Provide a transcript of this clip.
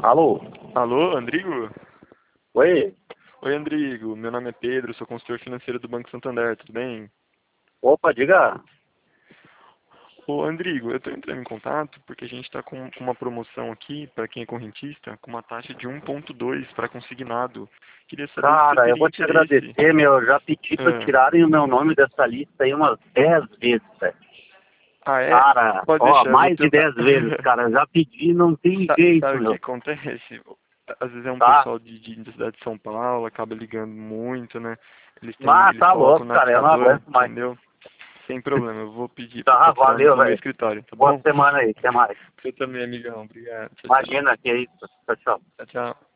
Alô? Alô, Andrigo? Oi? Oi, Andrigo. Meu nome é Pedro, sou consultor financeiro do Banco Santander, tudo bem? Opa, diga. Ô, Andrigo, eu estou entrando em contato porque a gente está com uma promoção aqui, para quem é correntista, com uma taxa de 1,2 para consignado. Queria saber se você Cara, eu teria vou te interesse. agradecer, meu. Eu já pedi pra Ah, tirarem o meu nome dessa lista aí umas 10 vezes, velho. ah, é? Cara, Pode ó, deixar, eu vou mais de tentar. 10 vezes, cara. Eu já pedi, não tem jeito, Sabe o que meu. acontece? Às vezes é um Tá? pessoal da cidade de São Paulo, acaba ligando muito, né? Mas Eles tá colocam louco, no cara. Eu não navegador, aguento mais. entendeu? Sem problema, eu vou pedir para Tá, tirar valeu, no meu velho. escritório, tá Boa bom? semana aí. Até mais. Você também, amigão. Obrigado. Tchau, tchau. Imagina que é isso. Tchau, tchau. Tchau, tchau.